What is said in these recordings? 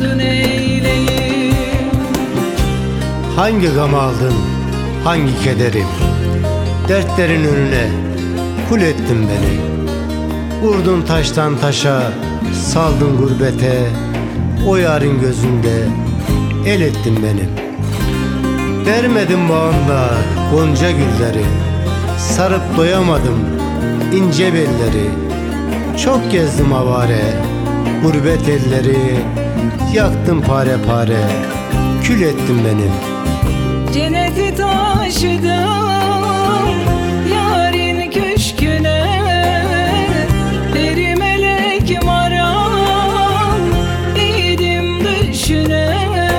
sordu neyleyim. Hangi gam aldın, hangi kederi, dertlerin önüne kul ettin beni. Vurdun taştan taşa, saldın gurbete, o yarın gözünde el ettin beni. Vermedin bağımda gonca gülleri, sarıp doyamadım ince belleri. Çok gezdim avare, gurbet elleri, yaktın pare pare, kül ettin beni. Cenneti taşıdım yarın köşküne, peri melek maram idim düşüne.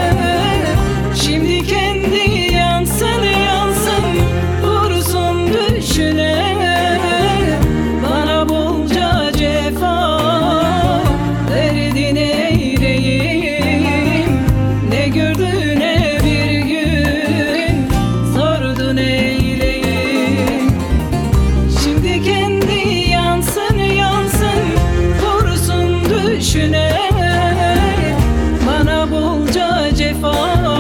Şimdi kendi yansın yansın vursun düşüne. Bana bolca cefa verdin eyleyim. Ne gördüğüne bir gün sordun eyleyim. Şimdi kendi yansın yansın vursun düşüne. Bana bolca cefa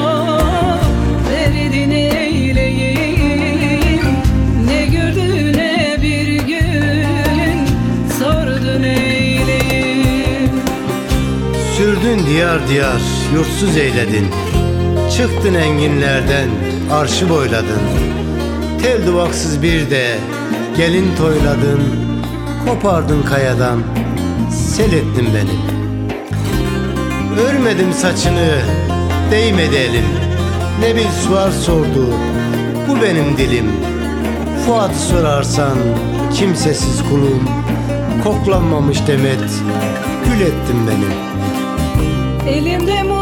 verdin eyleyim. Ne gördüğüne bir gün sordun eyleyim. Sürdün diyar diyar, yurtsuz eyledin. Çıktın enginlerden, arşı boyladın. Tel duvaksız bir de gelin toyladın. Kopardın kayadan, sel ettin beni. Örmedim saçını, değmedi elim. Ne bir sual sordu, bu benim dilim. Fuat sorarsan, kimsesiz kulum. Koklanmamış demet, gül ettin beni. Elimde